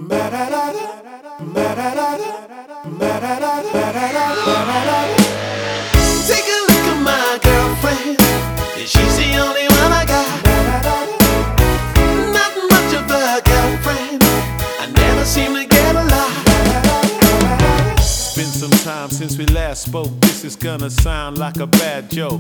Take a look at my girlfriend. Yeah, she's the only one I got. Not much of a girlfriend. I never seem to get a lot. It's been some time since we last spoke. This is gonna sound like a bad joke.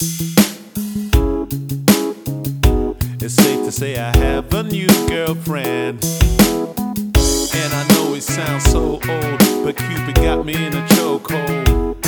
It's safe to say I have a new girlfriend. And I know it sounds so old, but Cupid got me in a chokehold.